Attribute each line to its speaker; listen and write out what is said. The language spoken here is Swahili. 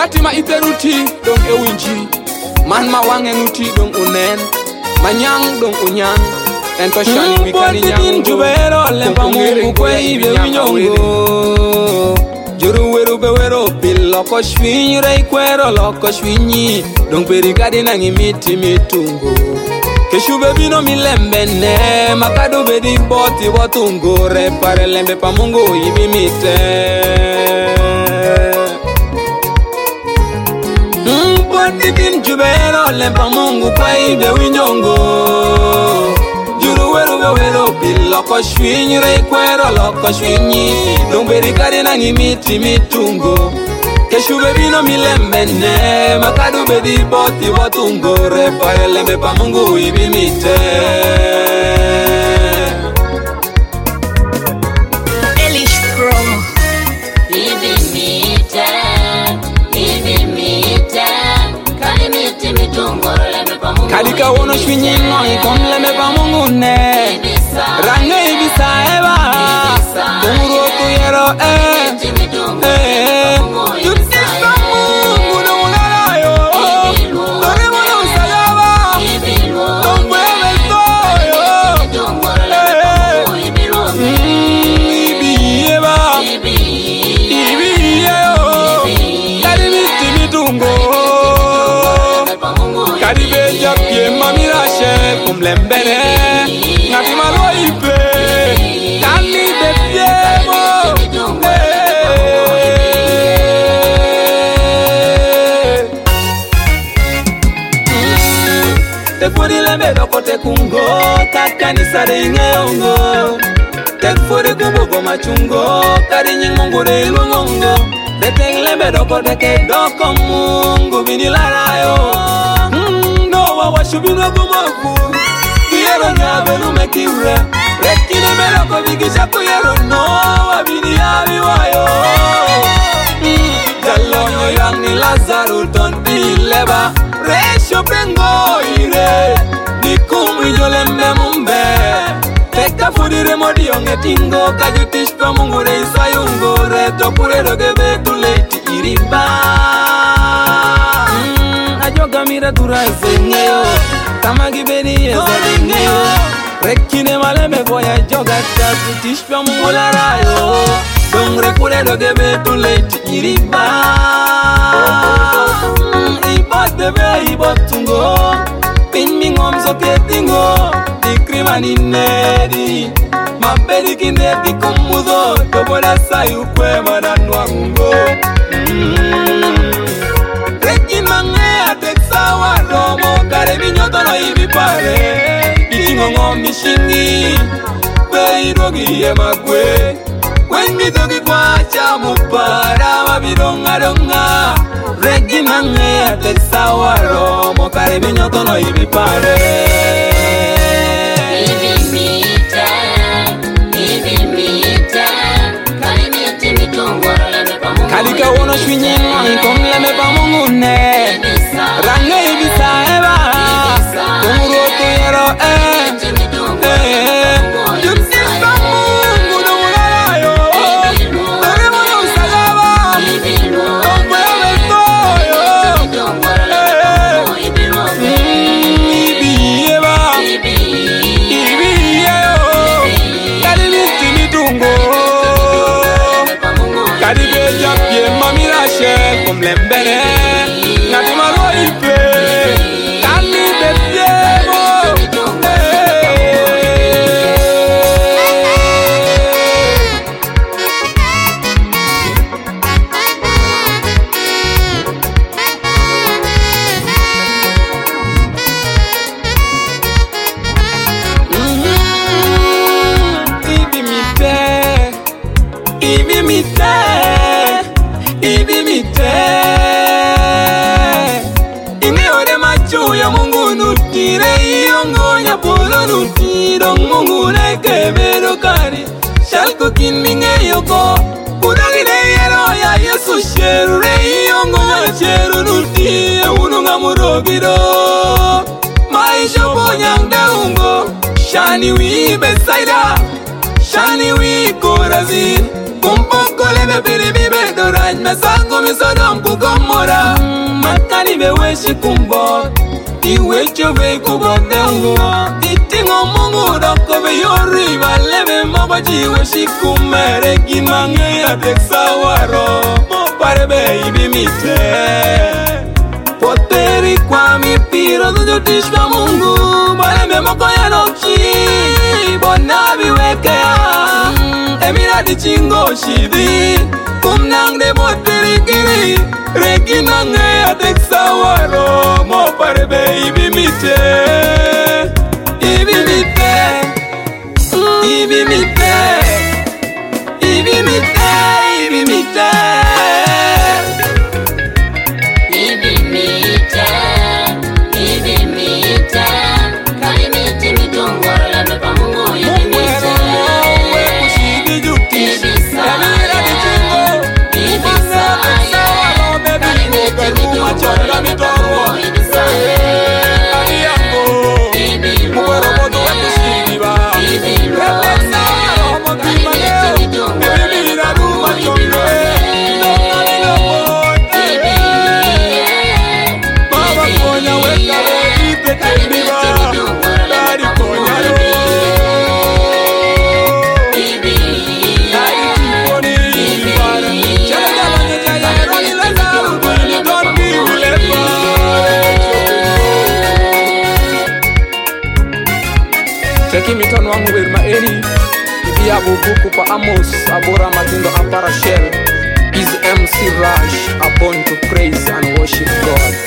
Speaker 1: Wakati ma iteruti dong ewinji, man ma wange nguti dong unen, manyang dong unyang, ento shani wikani nyang
Speaker 2: jubero lempa mungu kwe ibe winyongo. Juru weru be wero pil loko shwinyi rei kwero loko shwinyi, dong perikadi nangi miti mitungo. Keshu bebi no milembe ne, makado bedi boti botungo, repare lembe pa mungu ibi mite. Bodi bin jubero lempa mungu kwa ibe winyongo. Juru weru be wero pil loko shwinyi rei kwero loko shwinyi, dong perikadi nangi miti mitungo. Keshu bebi no milembe ne, makadu bedi boti botungo, repare lembe pa mungu ibi mite.
Speaker 3: Elish Pro ibi mite, kali miti mitungo, lembe pa mungu.
Speaker 2: Kalika wono shwinyi ngoi kon lembe pa mungu ne, range ibisa eba, tunguro tuyero Karibeja pie mamirashe kumlembene ngati maloipe kani de piemo te puri lembe doko te kungo kakanisa de ingeongo te puri kubogo machungo kari nying mungu de ilungongo de te lembe doko te ke doko mungu binilarayo. Washubino gumaku Kiyero nyabelu mekiure Rekine meloko vikisha kuyero no Wabini yabi wayo Jalonyo yang ni Lazarus tondi leba Resho prengo ire Nikumi jolembe mumbe Teka fudire modi onge tingo Kajutishpa mungure isayungo Reto purero gebe tuleti iriba Ajoga mira duraze ngeo Kama giberi ezeli ngeo Rekine maleme boya joga tatu Tishpa mungula rayo Dongre kule dogebe tuleti iriba Ibote be ibotungo Pinmi ngomzo ketingo Dikrima ninedi Mabedi kinedi kumuzo Tobola sayu kwe mananwa ungo Teksawa romo kare minyoto no ibi pare Itingo ngomi shingi Kwe irogi ye magwe Wengi toki kwa chamu para Mabidonga donga Regi mange teksawa romo kare minyoto no ibi pare
Speaker 3: Ibi mite, kali miti mitungo, lembe pa mungu.
Speaker 2: Kalika wono shwinyi ngoi kom lembe pa mungu ne Range ibisa eba Tunguro tuyero Yutisa mungu no mulalayo Tere mono usagaba Tongwe omestoyo Ibi eba Ibi yeo Kali listi mitungo Karibeja pie mamirashe kumlembene Ngati maloipe Kani de piemo Ibi mite Ibi mite Ibi mite Imeore machuya mungu nutire Iyongo nyapolo nutiro mungu leke merokari Shalko kin minge yoko Kudagine yero ya Yesu sheru re Iyongo nyacheru nutire Ununga murogiro Maisha ponyang deungo Shani wi besaida Shani wi korazin Kumpoko Kole me piri mi bedo raj me sango mi sodom kukomora. Makani me weshi kumbo iwecho be kubode ungo. Itingo mungu doko be yori valeme moba jiweshi kumere gimange ya teksawaro. Mo pare be ibi mite poteri kwa mi piro do tishwa mungu. Bale me moko ya nochi bonabi wekea. Emira di chingo shidi kumnang de poteri kiri regi nange ya teksawaro. Mo pare be ibi mite ibi mite ibi mite ibi mite ibi mite Teki miton wangu wirma eri Ibia bubuku pa Amos Abora matindo apara shell Is MC Rush, a born to praise and worship God.